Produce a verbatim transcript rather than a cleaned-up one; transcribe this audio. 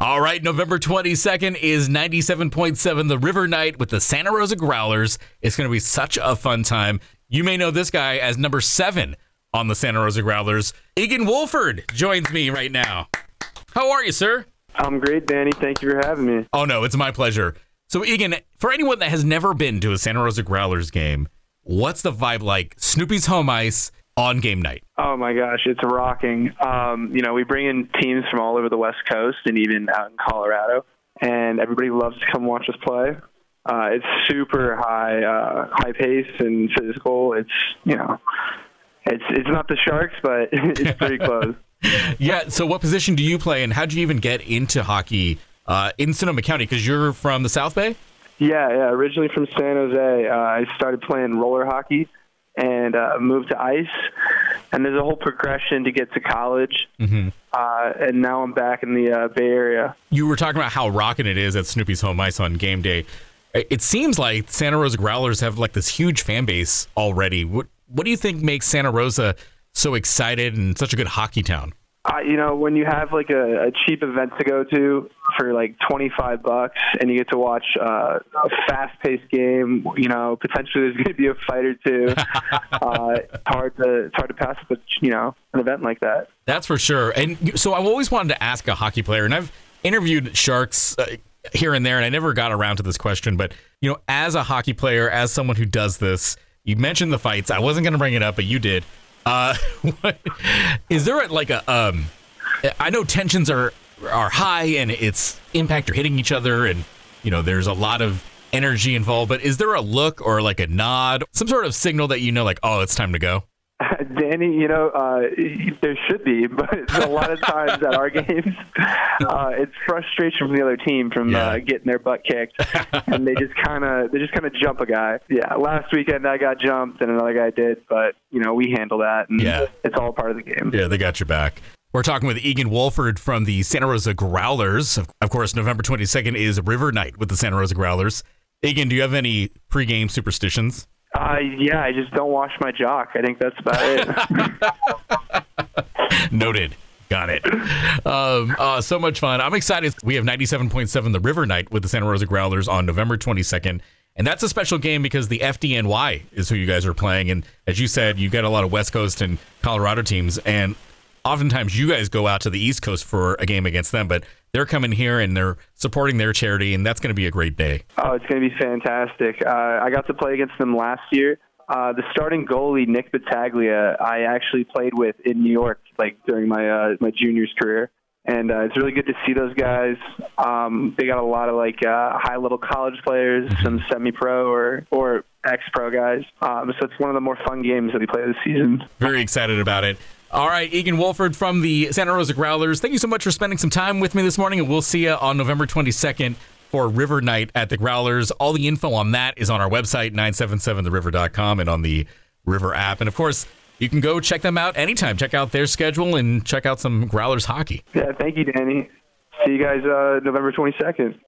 All right, November twenty-second is ninety-seven point seven The River Night with the Santa Rosa Growlers. It's going to be such a fun time. You may know this guy as number seven on the Santa Rosa Growlers. Egan Wolford joins me right now. How are you, sir? I'm great, Danny. Thank you for having me. Oh, no, it's my pleasure. So, Egan, for anyone that has never been to a Santa Rosa Growlers game, what's the vibe like? Snoopy's home ice on game night. Oh my gosh, it's rocking. Um, you know, we bring in teams from all over the West Coast and even out in Colorado, and everybody loves to come watch us play. Uh, it's super high, uh, high pace and physical. It's, you know, it's it's not the Sharks, but it's pretty close. Yeah. So, what position do you play, and how did you even get into hockey uh, in Sonoma County? Because you're from the South Bay. Yeah, yeah. Originally from San Jose, uh, I started playing roller hockey and uh, moved to ice. And there's a whole progression to get to college. Mm-hmm. Uh, and now I'm back in the uh, Bay Area. You were talking about how rocking it is at Snoopy's home ice on game day. It seems like Santa Rosa Growlers have like this huge fan base already. What What do you think makes Santa Rosa so excited and such a good hockey town? Uh, you know, when you have like a, a cheap event to go to for like twenty-five bucks and you get to watch uh, a fast-paced game, you know, potentially there's going to be a fight or two. uh, it's hard to it's hard to pass up, you know, an event like that. That's for sure. And so I've always wanted to ask a hockey player, and I've interviewed Sharks uh, here and there, and I never got around to this question. But you know, as a hockey player, as someone who does this, you mentioned the fights. I wasn't going to bring it up, but you did. Uh, what, is there a, like a, um, I know tensions are, are high and it's impact, you're hitting each other and, you know, there's a lot of energy involved, but is there a look or like a nod, some sort of signal that you know, like, oh, it's time to go? Danny, you know, uh, there should be, but a lot of times at our games, uh, it's frustration from the other team from yeah. uh, getting their butt kicked, and they just kind of they just kind of jump a guy. Yeah, last weekend I got jumped and another guy did, but you know we handle that, and yeah. it's all part of the game. Yeah, they got your back. We're talking with Egan Wolford from the Santa Rosa Growlers. Of course, November twenty-second is River Night with the Santa Rosa Growlers. Egan, do you have any pregame superstitions? Uh, yeah, I just don't wash my jock. I think that's about it. Noted. Got it. Um, uh, so much fun. I'm excited. We have ninety-seven point seven The River Night with the Santa Rosa Growlers on November twenty-second. And that's a special game because the F D N Y is who you guys are playing. And as you said, you get a lot of West Coast and Colorado teams. And oftentimes you guys go out to the East Coast for a game against them. But they're coming here and they're supporting their charity, and that's going to be a great day. Oh, it's going to be fantastic. Uh, I got to play against them last year. Uh, the starting goalie, Nick Battaglia, I actually played with in New York, like during my uh, my junior's career, and uh, it's really good to see those guys. Um, they got a lot of like uh, high-level college players, some semi-pro or or ex-pro guys. Um, so it's one of the more fun games that we play this season. Very excited about it. All right, Egan Wolford from the Santa Rosa Growlers, thank you so much for spending some time with me this morning, and we'll see you on November twenty-second for River Night at the Growlers. All the info on that is on our website, nine seven seven the river dot com, and on the River app. And, of course, you can go check them out anytime. Check out their schedule and check out some Growlers hockey. Yeah, thank you, Danny. See you guys uh, November twenty-second.